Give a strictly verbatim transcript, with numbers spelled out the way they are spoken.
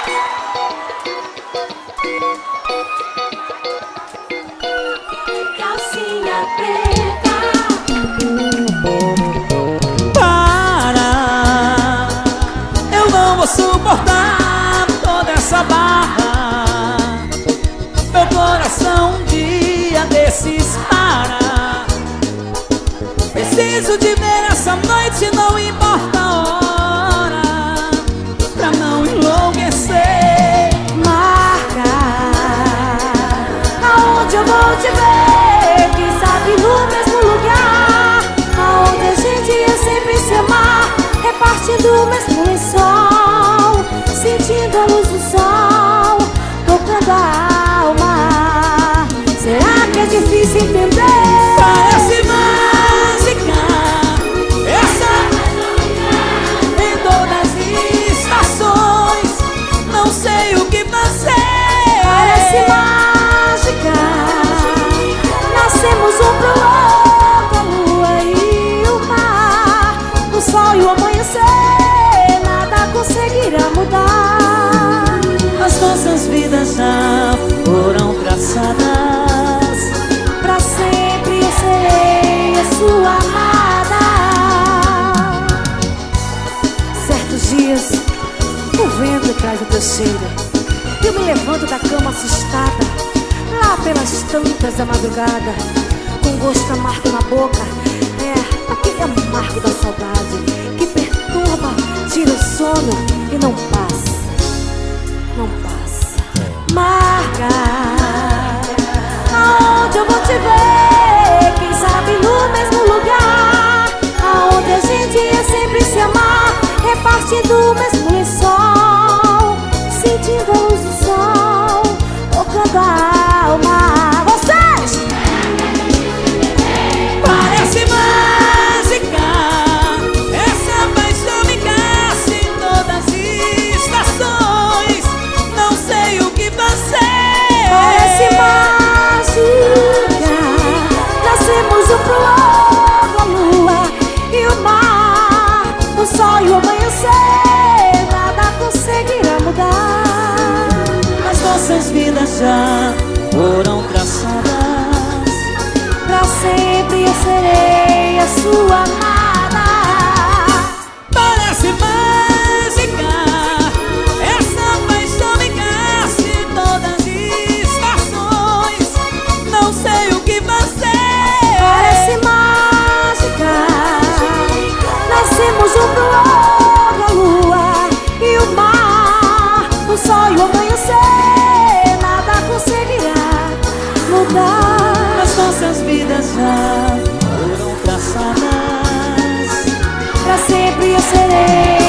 Calcinha preta. Para, eu não vou suportar toda essa barra. Meu coração um dia desses para. Preciso de ver essa noite, não importa a hora, pra não enlouquecer. Marca aonde eu vou te ver, quem sabe no mesmo lugar, aonde a gente ia sempre se amar, repartindo o mesmo lençol, sentindo a luz do sol, tocando a alma. Será que é difícil entender? Parece mágica, essa em todas as estações, não sei o que fazer. Parece mágica, nascemos um pro outro, a lua e o mar, o sol e o amanhecer, nada conseguirá mudar. As nossas vidas já foram traçadas, Pra sempre eu serei a sua amada. Certos dias o vento traz o teu cheiro, eu me levanto da cama assustada, lá pelas tantas da madrugada, com gosto amargo na boca. É aquele amargo da saudade que perturba, tira o sono e não passa, não passa. Marca aonde eu vou te ver, quem sabe no mesmo lugar, aonde a gente ia sempre se amar, repartindo o mesmo lençol, sentindo a luz do sol, tocando a alma. Vocês! parece mágica, essa paixão me caça em todas as estações, não sei o que fazer. Parece mágica, nascemos um pro outro, a lua e o mar, o sol e o amanhecer, nada conseguirá mudar. As nossas vidas já foram traçadas, Pra sempre eu serei a sua amada. parece mágica, essa paixão me caça em todas as estações, não sei o que fazer. Parece mágica, nascemos um pro outro, a lua e o mar, o sol e o amanhecer, nada conseguirá mudar. As nossas vidas já foram traçadas, Pra sempre eu serei